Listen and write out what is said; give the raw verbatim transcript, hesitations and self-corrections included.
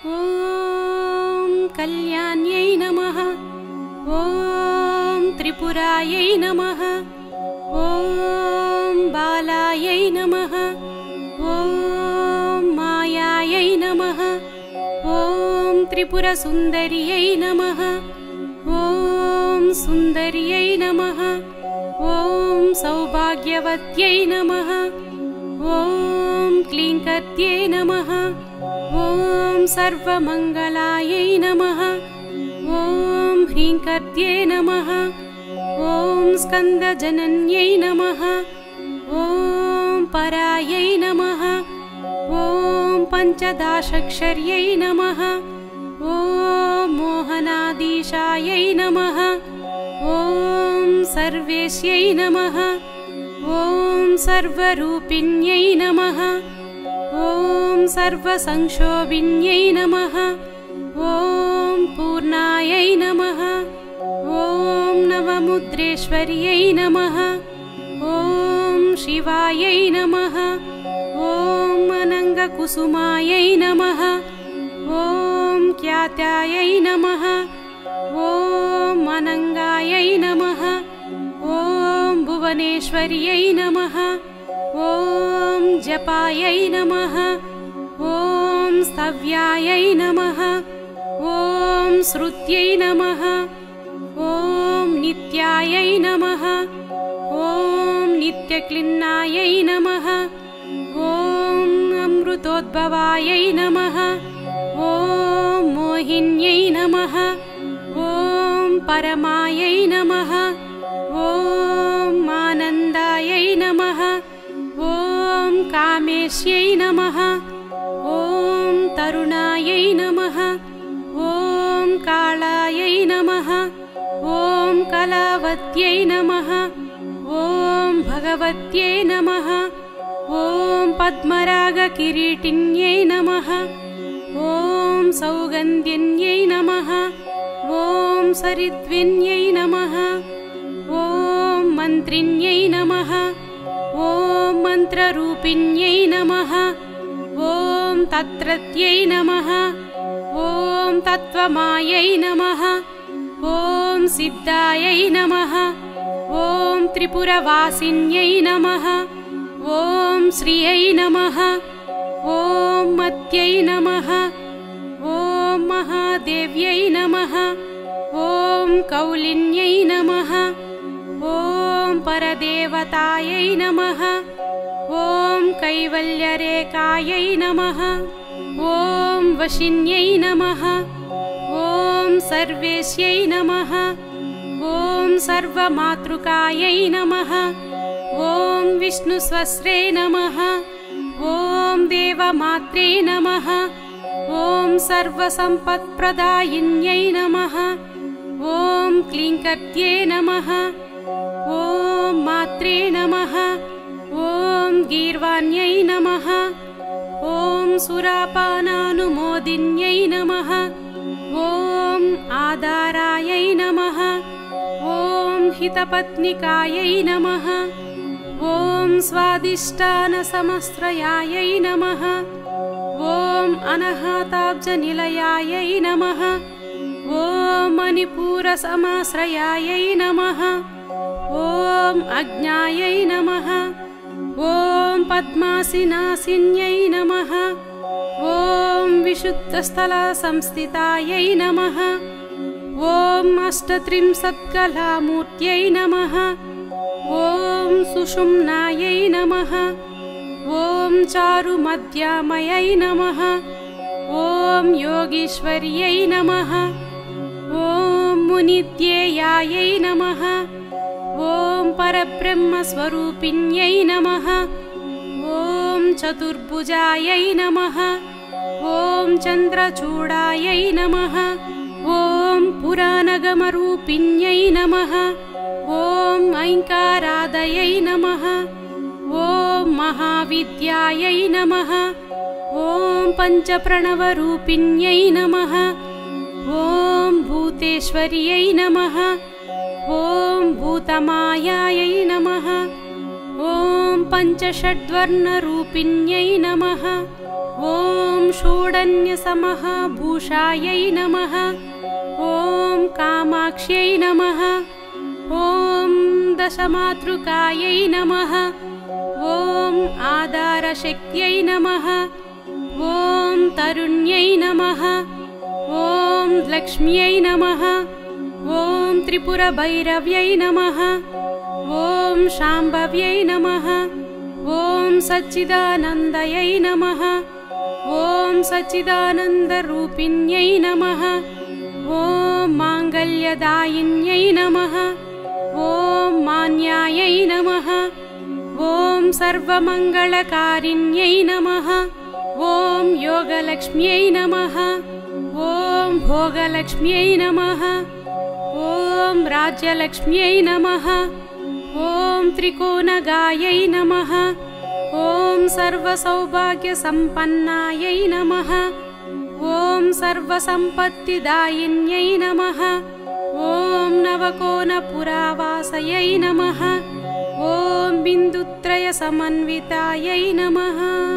ॐ कल्याण्यै नमः। ॐ त्रिपुरायै नमः। ॐ बालायै नमः। ॐ मायायै नमः। ॐ त्रिपुरसुन्दर्यै नमः। ॐ सुन्दर्यै नमः। ॐ सौभाग्यवत्यै नमः। ॐ क्लीङ्कर्त्यै नमः। ॐ सर्वमङ्गलायै नमः। ॐ ह्रीङ्कर्त्यै नमः। ॐ स्कन्दजनन्यै नमः। ॐ परायै नमः। ॐ पञ्चदशाक्षर्यै नमः। ॐ मोहनाधीशायै नमः। ॐ सर्वेश्यै नमः। ॐ सर्वरूपिण्यै नमः। ॐ सर्वसंक्षोभिन्यै नमः। ॐ पूर्णायै नमः। ॐ नवमुद्रेश्वर्यै नमः। ॐ शिवायै नमः। ॐ अनङ्गकुसुमायै नमः। ॐ ख्यात्यायै नमः। ॐ अनङ्गायै नमः। ॐ भुवनेश्वर्यै नमः। ॐ जपायै नमः। ॐ स्तव्यायै नमः। ॐ श्रुत्यै नमः। ॐ नित्यायै नमः। ॐ नित्यक्लिन्नायै नमः। ॐ अमृतोद्भवायै नमः। ॐ मोहिन्यै नमः। ॐ परमायै नमः। ॐ आनन्दायै नमः। ॐ कामेश्यै नमः। ॐ तरुणायै नमः। ॐ कालायै नमः। ॐ कलावत्यै नमः। ॐ भगवत्यै नमः। ॐ पद्मरागकिरीटिन्यै नमः। ॐ सौगन्धिन्यै नमः। ॐ सरिद्विन्यै नमः। ॐ मन्त्रिण्यै नमः। ॐ मन्त्ररूपिण्यै नमः। ॐ तत्रत्यै नमः। ॐ तत्त्वमायै नमः। ॐ सिद्धायै नमः। ॐ त्रिपुरवासिन्यै नमः। ॐ श्रियै नमः। ॐ मत्यै नमः। ॐ महादेव्यै नमः। ॐ कौलिन्यै नमः। ॐ परदेवतायै नमः। ॐ कैवल्यरेखायै नमः। ॐ वशिन्यै नमः। ॐ सर्वेश्यै नमः। ॐ सर्वमातृकायै नमः। ॐ विष्णुस्वस्त्रे नमः। ॐ देवमात्रे नमः। ॐ सर्वसम्पत्प्रदायिन्यै नमः। ॐ क्लीङ्कर्त्यै नमः। ॐ मात्रे नमः। ॐ गीर्वाण्यै नमः। ॐ सुरापानानुमोदिन्यै नमः। ॐ आधारायै नमः। ॐ हितपत्निकायै नमः। ॐ स्वादिष्टानसमस्त्रयायै नमः। ॐ अनाहताब्जनिलयायै नमः। ॐ मणिपूरसमाश्रयायै नमः। ॐ अज्ञायै नमः। ॐ पद्मासिनासिन्यै नमः। ॐ विशुद्धस्थलसंस्थितायै नमः। ॐ अष्टत्रिंशत्कलामूर्त्यै नमः। ॐ सुषुम्नायै नमः। ॐ चारुमध्यामयै नमः। ॐ योगीश्वर्यै नमः। ॐ मुनिध्येयायै नमः। ॐ परब्रह्मस्वरूपिण्यै नमः। ॐ चतुर्भुजायै नमः। ॐ चन्द्रचूडायै नमः। ॐ पुराणगमरूपिण्यै नमः। ॐ ऐङ्कारादयै नमः। ॐ महाविद्यायै नमः। ॐ पञ्चप्रणवरूपिण्यै नमः। ॐ भूतेश्वर्यै नमः। ॐ भूतमायायै नमः। ॐ पञ्चषड्वर्णरूपिण्यै नमः। ॐ षोडन्यसमहाभूषायै नमः। ॐ कामाक्ष्यै नमः। ॐ दशमातृकायै नमः। ॐ आधारशक्त्यै नमः। ॐ तरुण्यै नमः। ॐ लक्ष्म्यै नमः। ॐ त्रिपुरभैरव्यै नमः। ॐ शाम्भव्यै नमः। ॐ सच्चिदानन्दयै नमः। ॐ सच्चिदानन्दरूपिण्यै नमः। ॐ माङ्गल्यदायिन्यै नमः। ॐ मान्यायै नमः। ॐ सर्वमङ्गलकारिण्यै नमः। ॐ योगलक्ष्म्यै नमः। ॐ भोगलक्ष्म्यै नमः। ॐ राज्यलक्ष्म्यै नमः। ॐ त्रिकोणगायै नमः। ॐ सर्वसौभाग्यसम्पन्नायै नमः। ॐ सर्वसम्पत्तिदायिन्यै नमः। ॐ नवकोणपुरावासयै नमः। ॐ बिन्दुत्रयसमन्वितायै नमः।